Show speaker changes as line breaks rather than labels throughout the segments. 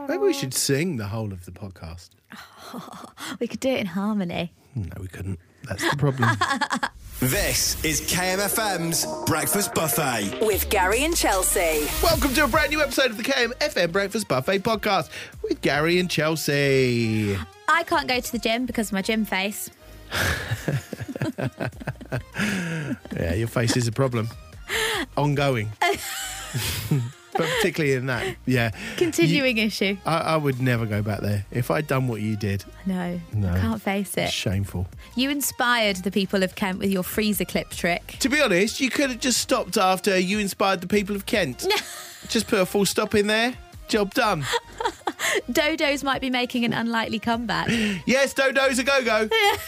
Maybe we should sing the whole of the podcast.
We could do it in harmony.
No, we couldn't. That's the problem.
This is KMFM's Breakfast Buffet.
With Gary and Chelsea.
Welcome to a brand new episode of the KMFM Breakfast Buffet podcast with Gary and Chelsea.
I can't go to the gym because of my gym face.
Yeah, your face is a problem. Ongoing. But particularly in that, yeah.
Continuing issue.
I would never go back there. If I'd done what you did.
No,
No.
I can't face it.
Shameful.
You inspired the people of Kent with your freezer clip trick.
To be honest, you could have just stopped after you inspired the people of Kent. Just put a full stop in there. Job done.
Dodos might be making an unlikely comeback.
Yes, Dodo's a go-go.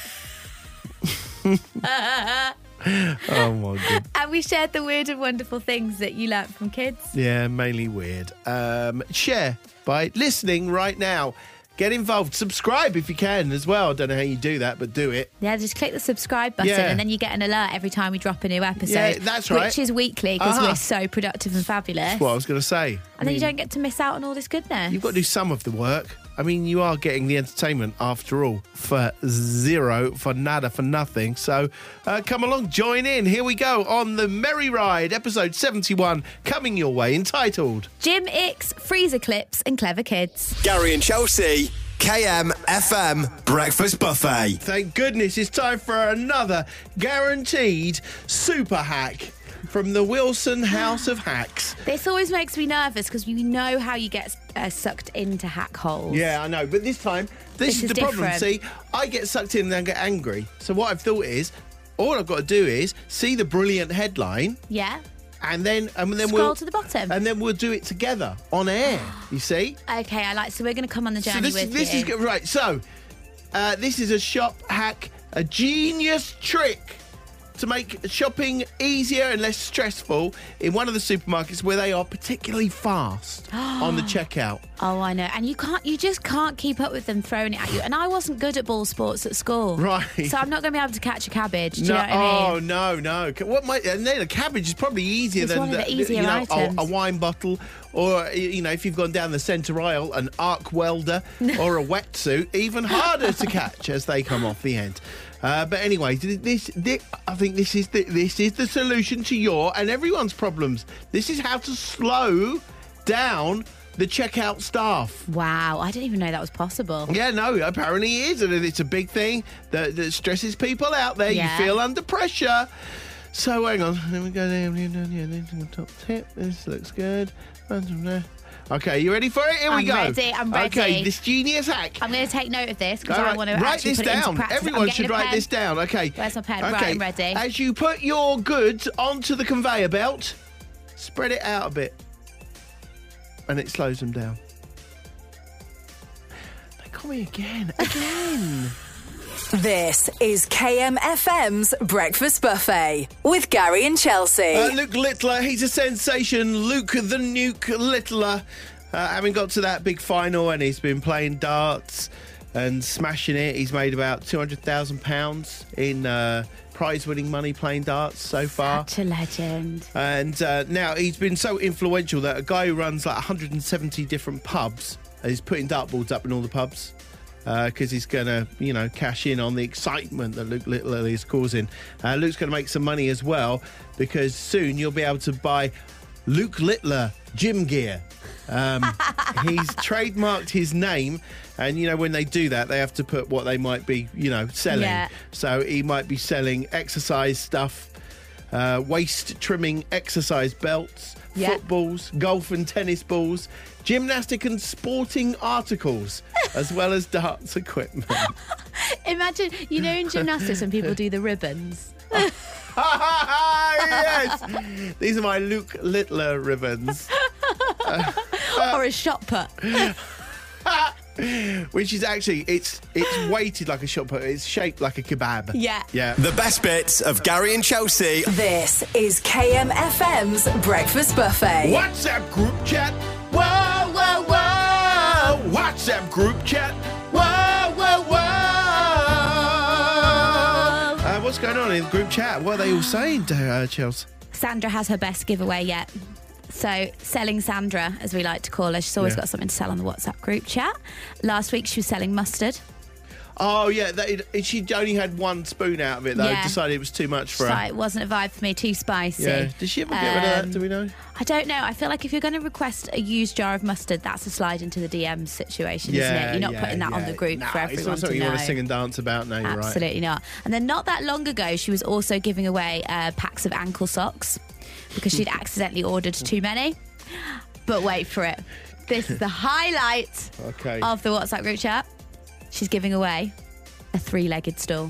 Oh, my God.
And we shared the weird and wonderful things that you learnt from kids.
Yeah, mainly weird. Share by listening right now. Get involved. Subscribe if you can as well. I don't know how you do that, but do it.
Yeah, just click the subscribe button
Yeah.
and then you get an alert every time we drop a new episode.
Yeah, that's right.
Which is weekly because
Uh-huh.
we're so productive and fabulous.
That's what I was going to say.
And then you don't get to miss out on all this goodness.
You've got to do some of the work. I mean, you are getting the entertainment after all for zero, for nada, for nothing. So come along, join in. Here we go on the Merry Ride, episode 71, coming your way, entitled
Jim Icks, freezer clips and clever kids.
Gary and Chelsea, KMFM Breakfast Buffet.
Thank goodness it's time for another guaranteed super hack from the Wilson House of Hacks.
This always makes me nervous because you know how you get sucked into hack holes.
Yeah, I know, but this time, this is the problem.
different.
See, I get sucked in and then get angry. So what I've thought is, all I've got to do is see the brilliant headline,
Yeah?
and then
Scroll
we'll
to the bottom.
and then we'll do it together on air. You see?
Okay, so we're going to come on the journey
So
with
this
you.
is good. Right. So this is a shop hack, a genius trick to make shopping easier and less stressful in one of the supermarkets where they are particularly fast on the checkout.
Oh, I know. And you just can't keep up with them throwing it at you. And I wasn't good at ball sports at school.
Right.
So I'm not going to be able to catch a cabbage. Do you
No,
know what I mean?
no. And then a cabbage is probably easier
It's
than
one of the easier items.
a wine bottle, or if you've gone down the centre aisle, an arc welder or a wetsuit, even harder to catch as they come off the end. But anyway, this I think this is the solution to your and everyone's problems. This is how to slow down the checkout staff.
Wow, I didn't even know that was possible.
Yeah, no, apparently it is, and it's a big thing that stresses people out there.
Yeah.
You feel under pressure. So hang on, let me go down here. Top tip. This looks good. Okay, you ready for it? Here we go.
I'm ready.
Okay, this genius hack.
I'm going to take note of this because
All
I
right,
want to
write
actually
this
put it into
down.
practice. I'm
Everyone
getting
should
a
write
pen.
this down. Okay.
Where's my pen?
Okay.
Right, I'm ready.
As you put your goods onto the conveyor belt, spread it out a bit, and it slows them down. They call me again.
This is KMFM's Breakfast Buffet with Gary and Chelsea.
Luke Littler, he's a sensation. Luke the Nuke Littler, having got to that big final, and he's been playing darts and smashing it. He's made about £200,000 in prize-winning money playing darts so far.
Such a legend.
And now he's been so influential that a guy who runs like 170 different pubs is putting dartboards up in all the pubs. Because he's going to, cash in on the excitement that Luke Littler is causing. Luke's going to make some money as well, because soon you'll be able to buy Luke Littler gym gear. He's trademarked his name, and, when they do that, they have to put what they might be, selling.
Yeah.
So he might be selling exercise stuff, waist trimming exercise belts,
Yeah.
footballs, golf and tennis balls, gymnastic and sporting articles, as well as darts equipment.
Imagine, in gymnastics when people do the ribbons.
Yes! These are my Luke Littler ribbons.
Or a shot put.
Which is actually, it's weighted like a shot put. It's shaped like a kebab.
Yeah.
Yeah.
The best bits of Gary and Chelsea.
This is KMFM's Breakfast Buffet.
WhatsApp group chat. Whoa, whoa, whoa. WhatsApp group chat. Whoa, whoa, whoa. What's going on in the group chat? What are they all saying, Chelsea?
Sandra has her best giveaway yet. So, selling Sandra, as we like to call her, she's always got something to sell on the WhatsApp group chat. Last week, she was selling mustard.
Oh, yeah. She only had one spoon out of it, though.
Yeah.
Decided it was too much for her.
It wasn't a vibe for me, too spicy.
Yeah. Did she ever get rid of that? Do we know?
I don't know. I feel like if you're going to request a used jar of mustard, that's a slide into the DMs situation, isn't it? You're not putting that on the group for everyone
it's not something
to know.
you want to sing and dance about. No, you're right.
Absolutely not. And then not that long ago, she was also giving away packs of ankle socks because she'd accidentally ordered too many. But wait for it. This is the highlight of the WhatsApp group chat. She's giving away a 3-legged stool.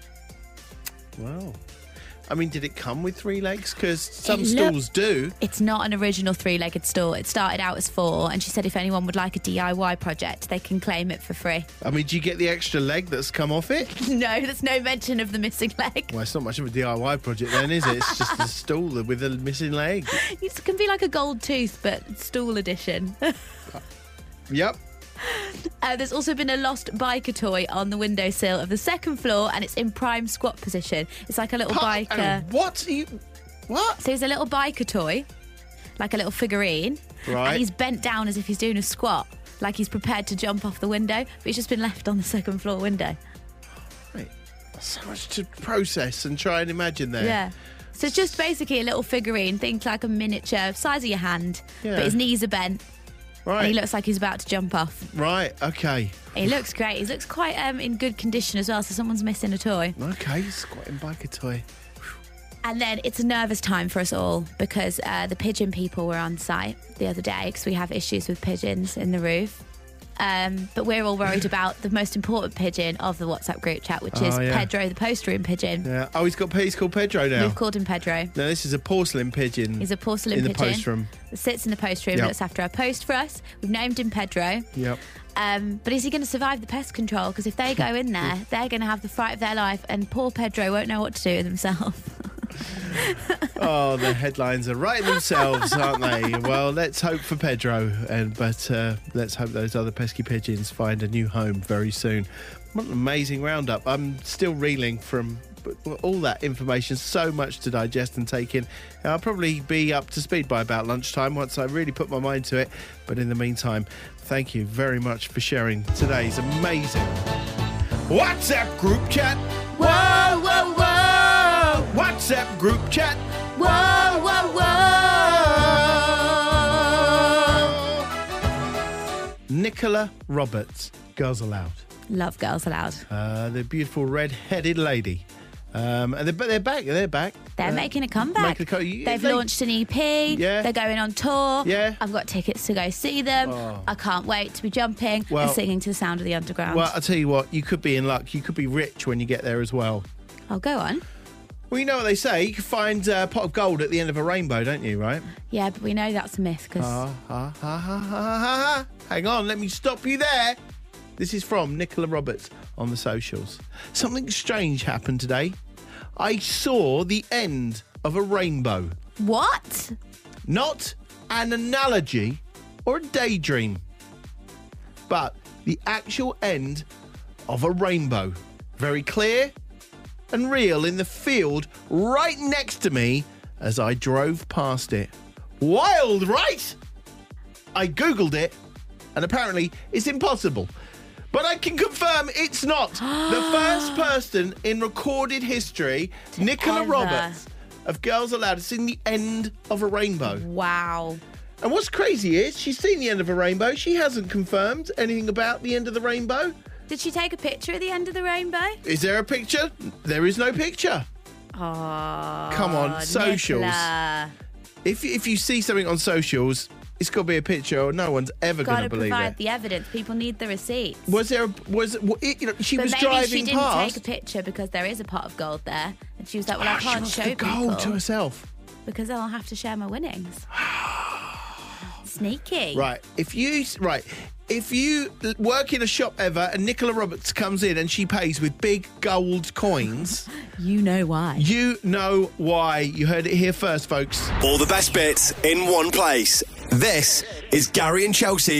Wow. I mean, did it come with 3 legs? Because some stools do.
It's not an original 3-legged stool. It started out as 4, and she said if anyone would like a DIY project, they can claim it for free.
I mean, do you get the extra leg that's come off it?
No, there's no mention of the missing leg.
Well, it's not much of a DIY project then, is it? It's just a stool with a missing leg.
It can be like a gold tooth, but stool edition.
Yep.
There's also been a lost biker toy on the windowsill of the 2nd floor, and it's in prime squat position. It's like a little biker.
What? What?
So it's a little biker toy, like a little figurine.
Right.
And he's bent down as if he's doing a squat, like he's prepared to jump off the window, but he's just been left on the 2nd floor window.
Right. So much to process and try and imagine there.
Yeah. So it's just basically a little figurine, think like a miniature, size of your hand, but his knees are bent.
Right.
And he looks like he's about to jump off.
Right, okay.
He looks great. He looks quite in good condition as well, so someone's missing a toy.
Okay, squatting biker toy.
And then it's a nervous time for us all because the pigeon people were on site the other day because we have issues with pigeons in the roof. But we're all worried about the most important pigeon of the WhatsApp group chat, which is Pedro, the post room pigeon.
Yeah. Oh, he's called Pedro now.
We've called him Pedro.
No, this is a porcelain pigeon.
He's a porcelain pigeon.
In the post room.
That sits in the post room, looks after our post for us. We've named him Pedro.
Yep.
But is he going to survive the pest control? Because if they go in there, they're going to have the fright of their life, and poor Pedro won't know what to do with himself.
Oh, the headlines are writing themselves, aren't they? Well, let's hope for Pedro, but let's hope those other pesky pigeons find a new home very soon. What an amazing roundup. I'm still reeling from all that information, so much to digest and take in. I'll probably be up to speed by about lunchtime once I really put my mind to it. But in the meantime, thank you very much for sharing today's amazing WhatsApp group chat. Whoa, whoa, whoa! WhatsApp group chat. Whoa, whoa, whoa! Nicola Roberts, Girls Aloud.
Love Girls Aloud.
The beautiful red-headed lady. And they're back.
They're making a comeback. They've launched an EP.
Yeah.
They're going on tour.
Yeah.
I've got tickets to go see them.
Oh.
I can't wait to be jumping and singing to the sound of the underground.
Well, I'll tell you what, you could be in luck. You could be rich when you get there as well.
Oh, go on.
Well, you know what they say. You can find a pot of gold at the end of a rainbow, don't you, right?
Yeah, but we know that's a myth because...
Hang on, let me stop you there. This is from Nicola Roberts on the socials. Something strange happened today. I saw the end of a rainbow.
What?
Not an analogy or a daydream, but the actual end of a rainbow. Very clear and real in the field right next to me as I drove past it. Wild, right? I Googled it, and apparently it's impossible. But I can confirm it's not. The first person in recorded history, Nicola Roberts of Girls Aloud, has seen the end of a rainbow.
Wow.
And what's crazy is she's seen the end of a rainbow. She hasn't confirmed anything about the end of the rainbow.
Did she take a picture at the end of the rainbow?
Is there a picture? There is no picture.
Oh,
come on, socials.
Nicola.
If you see something on socials, it's got to be a picture, or no one's ever going to believe it.
Got to provide the evidence. People need the receipts.
She was driving past.
Maybe she didn't take a picture because there is a pot of gold there, and she was like, "Well, I can't show people
gold to herself
because I'll have to share my winnings." Sneaky.
Right. If you work in a shop ever and Nicola Roberts comes in and she pays with big gold coins,
you know why.
You know why. You heard it here first, folks.
All the best bits in one place. This is Gary and Chelsea's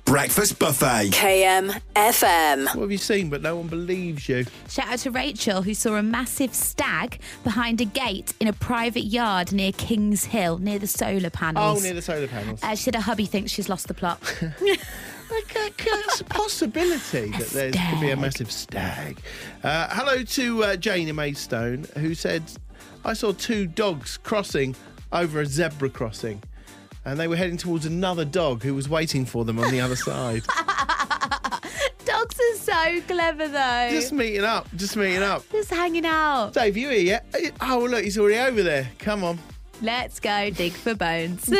Breakfast Buffet.
KMFM.
What have you seen but no one believes you?
Shout out to Rachel, who saw a massive stag behind a gate in a private yard near Kings Hill, near the solar panels.
Oh, near the solar panels.
She said her hubby thinks she's lost the plot.
It's a possibility that there could be a massive stag. Hello to Jane in Maidstone, who said, I saw two dogs crossing over a zebra crossing, and they were heading towards another dog who was waiting for them on the other side.
Dogs are so clever, though.
Just meeting up.
Just hanging out.
Dave, you here yet? Oh, look, he's already over there. Come on.
Let's go dig for bones.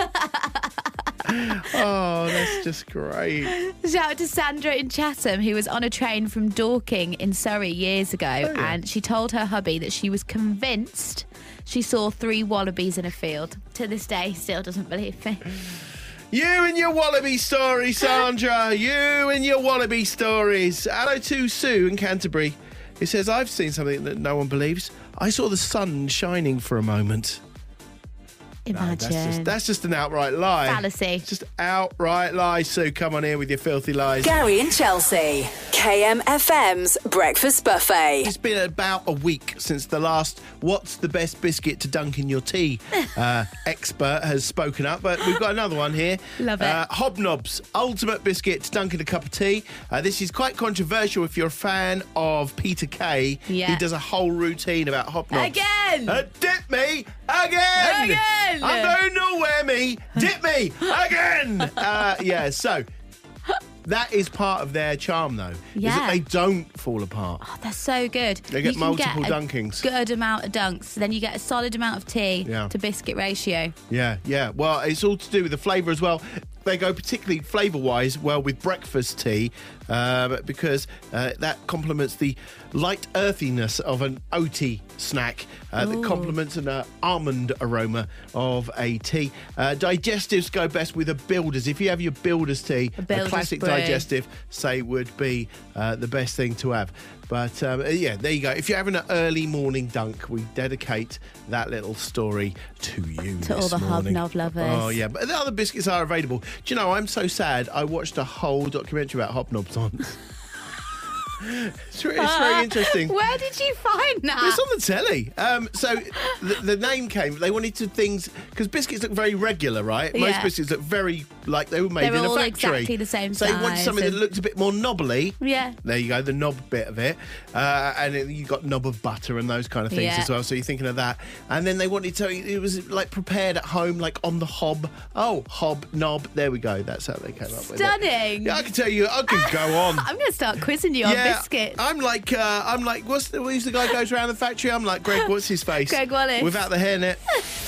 Oh, that's just great.
Shout out to Sandra in Chatham, who was on a train from Dorking in Surrey years ago, and she told her hubby that she was convinced she saw 3 wallabies in a field. To this day, still doesn't believe me.
You and your wallaby story, Sandra. You and your wallaby stories. Hello to Sue in Canterbury. It says, I've seen something that no one believes. I saw the sun shining for a moment.
Imagine.
No, that's just an outright lie.
Fallacy.
Just outright lie, Sue. Come on here with your filthy lies.
Gary and Chelsea. KMFM's Breakfast Buffet.
It's been about a week since the last What's the Best Biscuit to Dunk in Your Tea expert has spoken up, but we've got another one here.
Love it.
Hobnobs, ultimate biscuit to dunk in a cup of tea. This is quite controversial if you're a fan of Peter Kay.
Yeah.
He does a whole routine about hobnobs.
Again!
Dip me again!
Again!
I'm going nowhere, me. Dip me again! So that is part of their charm, though. Is that
Yeah.
they don't fall apart.
Oh, that's so good.
They get
You can
multiple
get a
dunkings.
good amount of dunks. Then you get a solid amount of tea
Yeah.
to biscuit ratio.
Yeah. Well, it's all to do with the flavour as well. They go particularly flavour-wise well with breakfast tea because that complements the light earthiness of an oaty snack that complements an almond aroma of a tea. Digestives go best with a Builder's. If you have your Builder's tea, a
Builder's
classic
brew.
digestive, say, would be the best thing to have. But there you go. If you're having an early morning dunk, we dedicate that little story to you.
To all
this
the
morning.
hobnob lovers.
Oh, yeah. But the other biscuits are available. Do you know, I'm so sad. I watched a whole documentary about hobnobs on. It's very interesting.
Where did you find that?
It's on the telly. So the name came. They wanted to things because biscuits look very regular, right? Most
Yeah.
biscuits look very like they were made
They're
in a
all
factory.
exactly the same
So they wanted
size
something that
and-
looked a bit more knobbly.
Yeah.
There you go, the knob bit of it, and then you got knob of butter and those kind of things
Yeah.
as well. So you're thinking of that, and then they wanted to. It was like prepared at home, like on the hob. Oh, hob knob. There we go. That's how they came up with it.
Stunning.
Yeah, I can tell you. I could go on.
I'm going to start quizzing you on biscuits.
I'm like, who's the guy who goes around the factory? I'm like Greg. What's his face?
Greg Wallace.
Without the hairnet.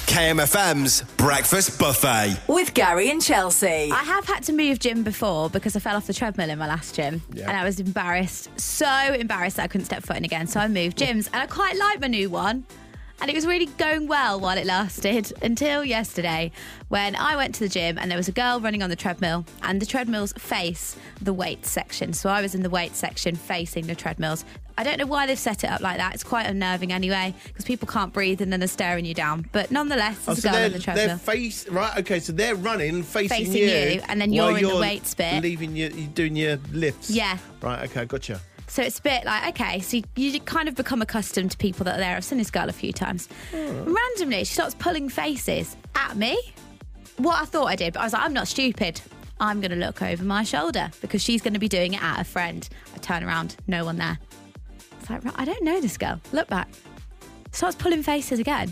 KMFM's Breakfast Buffet.
With Gary and Chelsea.
I have had to move gym before because I fell off the treadmill in my last gym.
Yeah.
And I was embarrassed, so embarrassed that I couldn't step foot in again. So I moved gyms and I quite like my new one. And it was really going well while it lasted until yesterday when I went to the gym and there was a girl running on the treadmill and the treadmills face the weights section. So I was in the weights section facing the treadmills. I don't know why they've set it up like that. It's quite unnerving anyway because people can't breathe and then they're staring you down. But nonetheless, there's a girl on the treadmill.
So they're running, facing
you, and then
while
you're in the weights bit.
You're doing your lifts.
Yeah.
Right, okay, gotcha.
So it's a bit like, okay, so you kind of become accustomed to people that are there. I've seen this girl a few times. Randomly, she starts pulling faces at me. What I thought I did, but I was like, I'm not stupid. I'm going to look over my shoulder because she's going to be doing it at a friend. I turn around, no one there. It's like, I don't know this girl. Look back. Starts pulling faces again.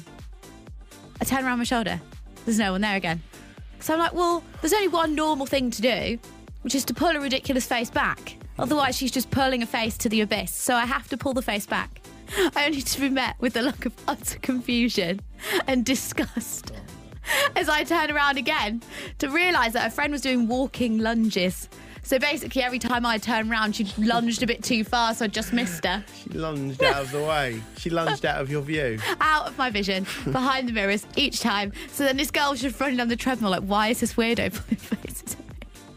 I turn around my shoulder. There's no one there again. So I'm like, well, there's only one normal thing to do, which is to pull a ridiculous face back. Otherwise, she's just pulling a face to the abyss. So I have to pull the face back. I only to be met with a look of utter confusion and disgust as I turn around again to realise that her friend was doing walking lunges. So basically, every time I turned around, she lunged a bit too far, so I just missed her.
She lunged out of the way. She lunged out of your view.
Out of my vision, behind the mirrors, each time. So then this girl was just running on the treadmill like, why is this weirdo pulling faces at me?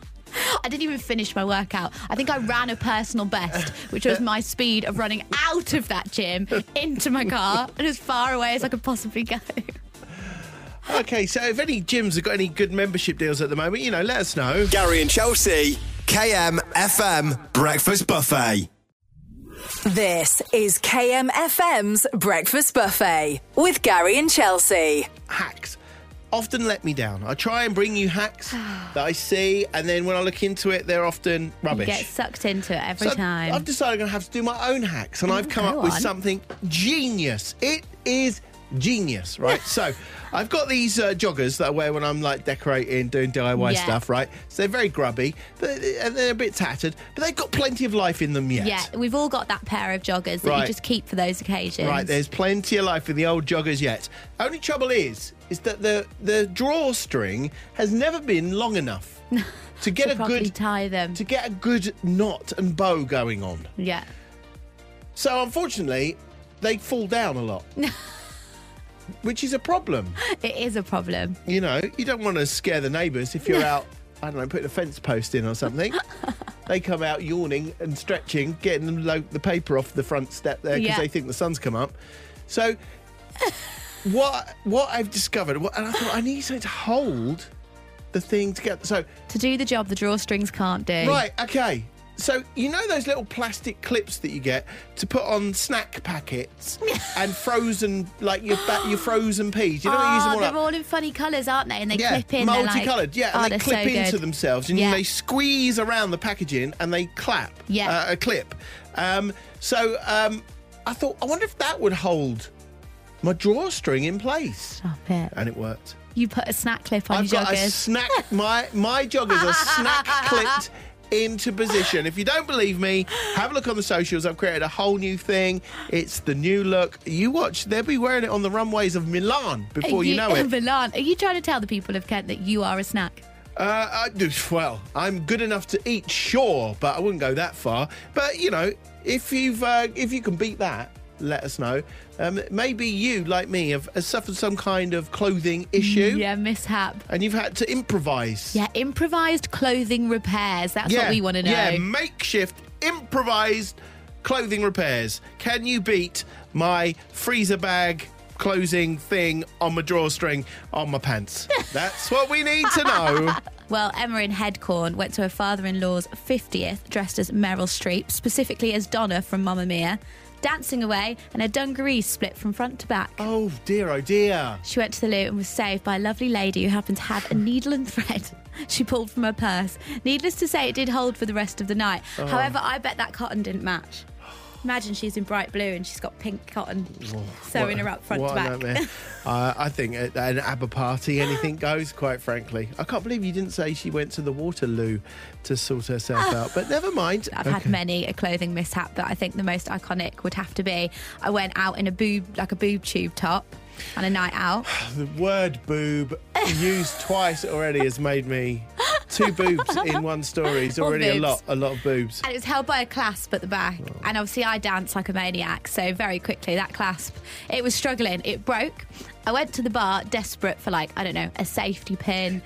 I didn't even finish my workout. I think I ran a personal best, which was my speed of running out of that gym into my car and as far away as I could possibly go.
Okay, so if any gyms have got any good membership deals at the moment, let us know.
Gary and Chelsea, KMFM Breakfast Buffet.
This is KMFM's Breakfast Buffet with Gary and Chelsea.
Hacks often let me down. I try and bring you hacks that I see, and then when I look into it, they're often rubbish.
You get sucked into it every time.
I've decided I'm going to have to do my own hacks, and I've come up with something genius. It is genius, right? So I've got these joggers that I wear when I'm like decorating, doing DIY stuff, right? So they're very grubby, and they're a bit tattered, but they've got plenty of life in them yet.
Yeah, we've all got that pair of joggers that you just keep for those occasions.
Right, there's plenty of life in the old joggers yet. Only trouble is that the drawstring has never been long enough to get
tie them.
to get a good knot and bow going on.
Yeah.
So unfortunately, they fall down a lot. Which is a problem.
It is a problem.
You don't want to scare the neighbours if you're out, I don't know, putting a fence post in or something. They come out yawning and stretching, getting the paper off the front step there because they think the sun's come up. So what I've discovered, and I thought I need something to hold the thing together. So
to do the job the drawstrings can't do.
Right, okay. So, those little plastic clips that you get to put on snack packets and frozen, like your frozen peas. You know what you use them all
they're
up?
all in funny colours, aren't they? And they clip in.
Multicoloured, and they clip into themselves. And they squeeze around the packaging and they clip. I thought, I wonder if that would hold my drawstring in place.
Stop it.
And it worked.
You put a snack clip on
I've
your
got
joggers.
a snack, my joggers are snack clipped into position. If you don't believe me, have a look on the socials. I've created a whole new thing. It's the new look. You watch, they'll be wearing it on the runways of Milan before you know it.
Milan. Are you trying to tell the people of Kent that you are a snack?
Well, I'm good enough to eat, sure, but I wouldn't go that far. But, if you can beat that, let us know. Maybe you, like me, have suffered some kind of clothing issue.
Yeah, mishap.
And you've had to improvise.
Yeah, improvised clothing repairs. That's what we want to know.
Yeah, makeshift, improvised clothing repairs. Can you beat my freezer bag closing thing on my drawstring on my pants? That's what we need to know.
Well, Emma in Headcorn went to her father-in-law's 50th dressed as Meryl Streep, specifically as Donna from Mamma Mia, dancing away, and her dungarees split from front to back.
Oh dear, oh dear.
She went to the loo and was saved by a lovely lady who happened to have a needle and thread she pulled from her purse. Needless to say, it did hold for the rest of the night. However, I bet that cotton didn't match. Imagine she's in bright blue and she's got pink cotton sewing her up front to back.
I think at an ABBA party, anything goes, quite frankly. I can't believe you didn't say she went to the Waterloo to sort herself out, but never mind.
I've had many a clothing mishap, but I think the most iconic would have to be I went out in a boob tube top on a night out.
The word boob used twice already has made me... Two boobs in one story is already a lot of boobs.
And it was held by a clasp at the back. Oh. And obviously I dance like a maniac, so very quickly that clasp, it was struggling. It broke. I went to the bar desperate for a safety pin.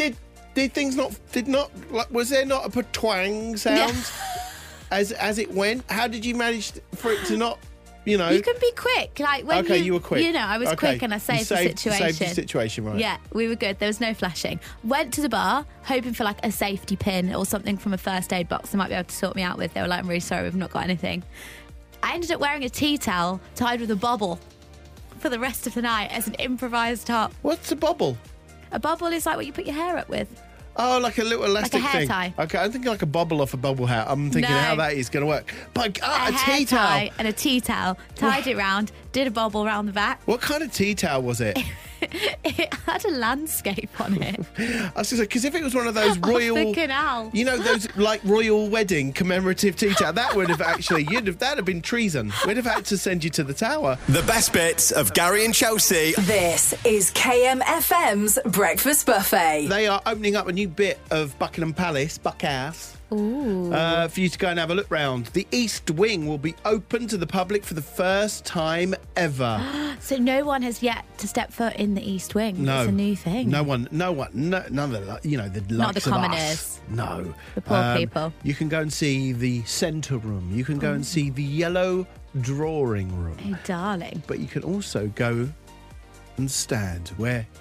Was there not a twang sound as it went? How did you manage for it to not... You
can be quick. You were quick. I was quick and I saved the situation.
Saved the situation, right.
Yeah, we were good. There was no flashing. Went to the bar, hoping for a safety pin or something from a first aid box they might be able to sort me out with. They were like, I'm really sorry, we've not got anything. I ended up wearing a tea towel tied with a bobble for the rest of the night as an improvised top.
What's a bobble?
A bobble is like what you put your hair up with.
Oh, like a little elastic
like a hair
thing.
tie.
Okay, I'm thinking like a bobble off a bubble hat. I'm thinking how that is going to work. But a tea towel.
Tie and a tea towel. Tied it round, did a bobble round the back.
What kind of tea towel was it?
It had a landscape on it.
I was going to say, because if it was one of those royal...
Off the canal.
Those royal wedding commemorative tea towel, that would have actually... that'd have been treason. We'd have had to send you to the tower.
The best bits of Gary and Chelsea.
This is KMFM's Breakfast Buffet.
They are opening up a new bit of Buckingham Palace, Buckhouse.
Ooh.
For you to go and have a look round. The East Wing will be open to the public for the first time ever.
So no one has yet to step foot in the East Wing.
No.
It's a new thing.
None of the, the
Not the
likes of
commoners.
us. No.
The poor people.
You can go and see the centre room. You can go and see the yellow drawing room.
Oh, darling.
But you can also go and stand where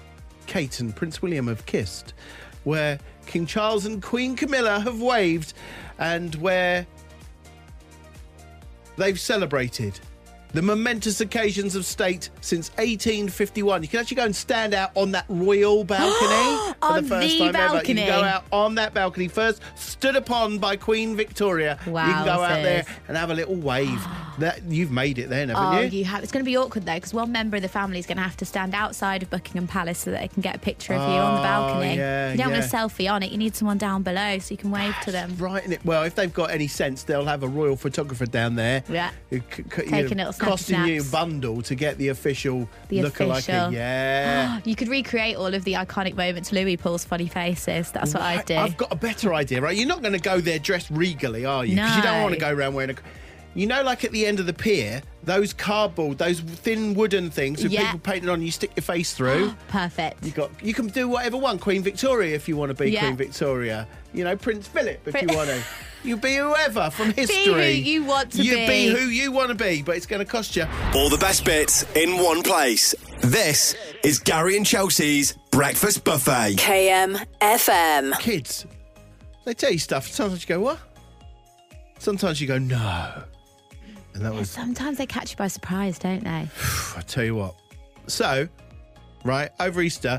Kate and Prince William have kissed, where King Charles and Queen Camilla have waved, and where they've celebrated the momentous occasions of state since 1851. You can actually go and stand out on that royal balcony for
On
the first
the
time ever. You
balcony?
can go out on that balcony, first stood upon by Queen Victoria. You can go out there and have a little wave. You've made it then, haven't
Oh,
you?
you have. It's going to be awkward though, because one member of the family is going to have to stand outside of Buckingham Palace so that they can get a picture of you on the balcony.
yeah,
you don't want a
yeah.
selfie on it. You need someone down below so you can wave to them.
Right, in it. Well, if they've got any sense, they'll have a royal photographer down there.
Yeah.
Taking
little snappy
costing you a
snaps.
bundle to get the official
The
look-alike.
official.
Yeah.
You could recreate all of the iconic moments Louis pulls funny faces. That's what I'd do.
I've got a better idea, right? You're not going to go there dressed regally, are you? Because you don't
No.
want to go around wearing a... You know, like at the end of the pier, those cardboard, those thin wooden things with
Yeah.
people painted on, you stick your face through.
Perfect.
You can do whatever one. Queen Victoria, if you want to be
Yeah.
Queen Victoria. You know, Prince Philip, if you want to. You be whoever from
Be
history.
who you want to
You
be.
be who you want to be, but it's going to cost you.
All the best bits in one place. This is Gary and Chelsea's Breakfast Buffet.
KMFM.
Kids, they tell you stuff. Sometimes you go, what? Sometimes you go, no. And that was,
Sometimes they catch you by surprise, don't they?
I tell you what. So, right, over Easter,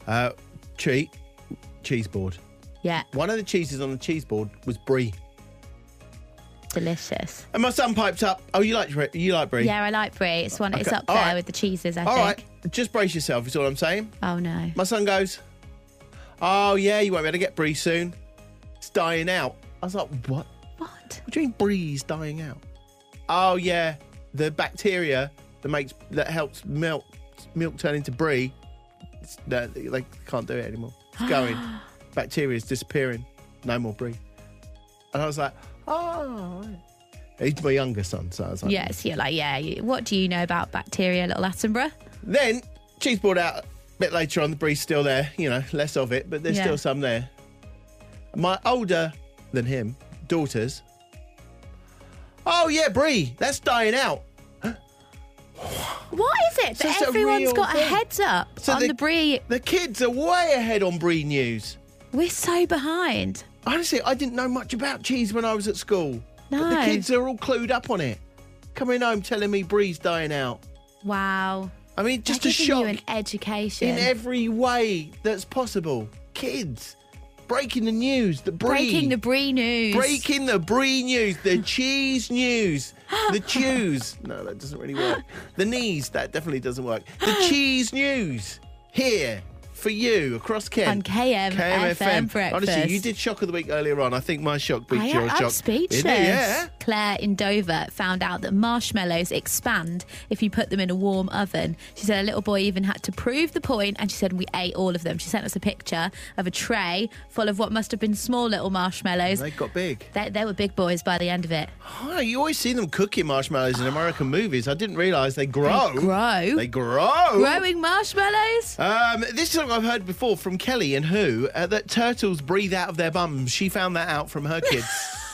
cheese board.
Yeah,
One of the cheeses on the cheese board was brie.
delicious.
And my son piped up, oh, you like brie?
Yeah, I like brie. It's one. It's
Okay,
up
all
there
right.
with the cheeses. I
All
think.
right, just brace yourself, is all I'm saying.
Oh no.
My son goes, oh, yeah, you won't be able to get brie soon. It's dying out. I was like, what?
What?
What do you mean brie's dying out? Oh, yeah, the bacteria that helps milk turn into brie, they can't do it anymore. It's going. Bacteria's disappearing. No more brie. And I was like, oh, right. He's my younger son, so I was like...
Yes, you're like, yeah. What do you know about bacteria, little Attenborough?
Then, cheese board out a bit later on, the brie's still there, less of it, but there's
Yeah.
still some there. My older than him, daughters, oh yeah, brie, that's dying out.
What is it
So
that
it's a
everyone's
real
got a
thing.
heads up
So
on the brie?
The kids are way ahead on brie news.
We're so behind.
Honestly, I didn't know much about cheese when I was at school. But the
No.
kids are all clued up on it. Coming home telling me brie's dying out.
Wow.
I mean, just
They're
a
giving
shock
you an education.
in every way that's possible. Kids, breaking the news, the brie.
Breaking the brie news.
Breaking the brie news, the cheese news, the chews. No, that doesn't really work. The knees, that definitely doesn't work. The cheese news here for you across Kent.
On KMFM Breakfast.
Honestly, you did shock of the week earlier on. I think my shock beat your shock.
I'm speechless.
Isn't it? Yeah.
Claire in Dover found out that marshmallows expand if you put them in a warm oven. She said a little boy even had to prove the point, and she said we ate all of them. She sent us a picture of a tray full of what must have been small little marshmallows.
They got big.
They were big boys by the end of it.
Oh, you always see them cooking marshmallows in American movies. I didn't realise they grow. They grow.
Growing marshmallows?
This is something I've heard before from Kelly and Who, that turtles breathe out of their bums. She found that out from her kids.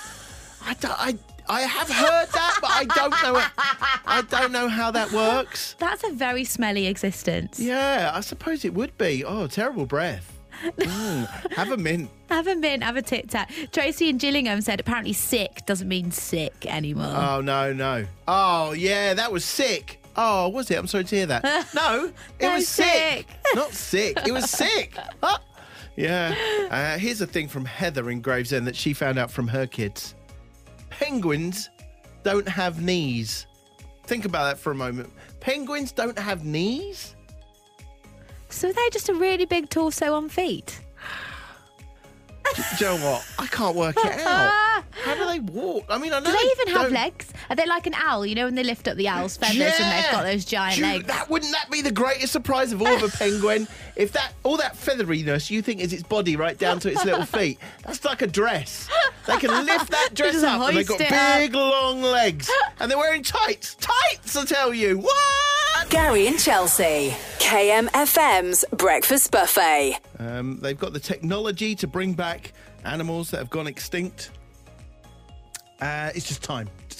I have heard that, but I don't know how that works.
That's a very smelly existence.
Yeah, I suppose it would be. Oh, terrible breath. Have a mint.
Have a mint, have a Tic Tac. Tracy in Gillingham said apparently sick doesn't mean sick anymore.
Oh, no. Oh, yeah, that was sick. Oh, was it? I'm sorry to hear that. No, it
No,
was sick.
sick.
Not sick. It was sick. Yeah. Here's a thing from Heather in Gravesend that she found out from her kids. Penguins don't have knees. Think about that for a moment. Penguins don't have knees?
So they're just a really big torso on feet.
Do you know what? I can't work it out. How do they walk? I mean, I know.
Do they even have
don't-
legs? Are they like an owl? You know when they lift up the owl's feathers and they've got those giant legs?
Wouldn't that be the greatest surprise of all of a penguin? If all that featheriness you think is its body right down to its little feet, that's like a dress. They can lift that dress
Just
up and they've got
hoist it up.
big long legs. And they're wearing tights. Tights, I tell you. What?
Gary and Chelsea. KMFM's Breakfast Buffet.
They've got the technology to bring back animals that have gone extinct. It's just time.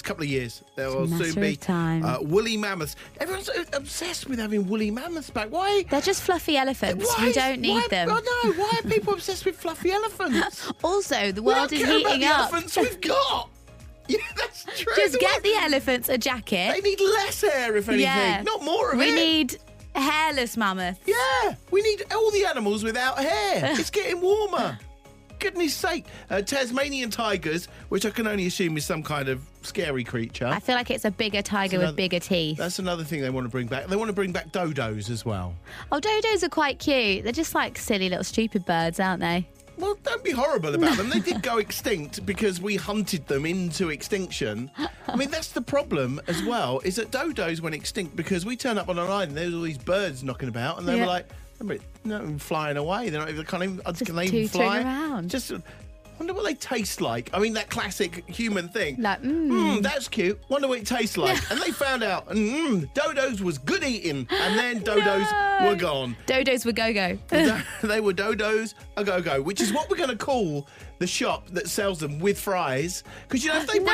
next couple of years, there will
matter
soon be
of time.
woolly mammoths. Everyone's obsessed with having woolly mammoths back. Why?
They're just fluffy elephants. We don't need them.
I know. Why are people obsessed with fluffy elephants?
Also, the
We
world
don't
is
care about
heating
the
up.
elephants we've got. Yeah, that's true.
Just get the elephants a jacket.
They need less hair, if anything,
Yeah.
not more of it.
We need hairless mammoths.
Yeah, we need all the animals without hair. It's getting warmer. Goodness sake. Tasmanian tigers, which I can only assume is some kind of scary creature.
I feel like it's a bigger tiger with bigger teeth.
That's another thing they want to bring back. They want to bring back dodos as well.
Oh, dodos are quite cute. They're just like silly little stupid birds, aren't they?
Well, don't be horrible about them. They did go extinct because we hunted them into extinction. I mean, that's the problem as well, is that dodos went extinct because we turned up on an island, there was all these birds knocking about, and they were like, they're not even flying away. They're not even, can they even fly?
Around.
Just wonder what they taste like. I mean, that classic human thing.
Like,
that's cute. Wonder what it tastes like. And they found out, dodos was good eating, and then dodos were gone.
Dodos were go-go.
They were dodos a go-go, which is what we're going to call the shop that sells them with fries. Because, if they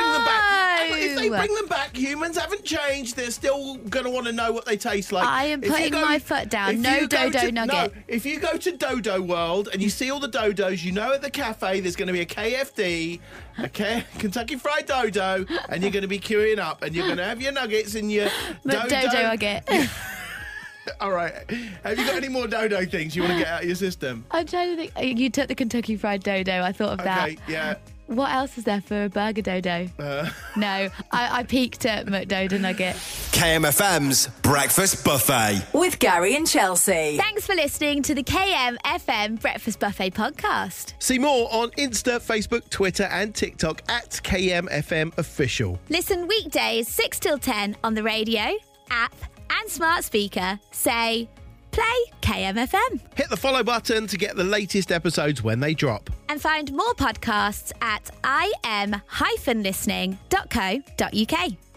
bring them back, humans haven't changed. They're still going to want to know what they taste like.
I am putting my foot down. No dodo nugget.
No, if you go to Dodo World and you see all the dodos, at the cafe there's going to be a KFD, Kentucky Fried Dodo, and you're going to be queuing up and you're going to have your nuggets and your
Dodo nugget.
All right. Have you got any more dodo things you want to get out of your system?
I'm trying to think. You took the Kentucky Fried Dodo. I thought of that.
Okay, yeah.
What else is there for a burger dodo? No, I peeked at McDodo Nugget.
KMFM's Breakfast Buffet.
With Gary and Chelsea.
Thanks for listening to the KMFM Breakfast Buffet podcast.
See more on Insta, Facebook, Twitter and TikTok at KMFM Official.
Listen weekdays 6 till 10 on the radio, app and smart speaker. Say, play KMFM.
Hit the follow button to get the latest episodes when they drop.
And find more podcasts at im-listening.co.uk.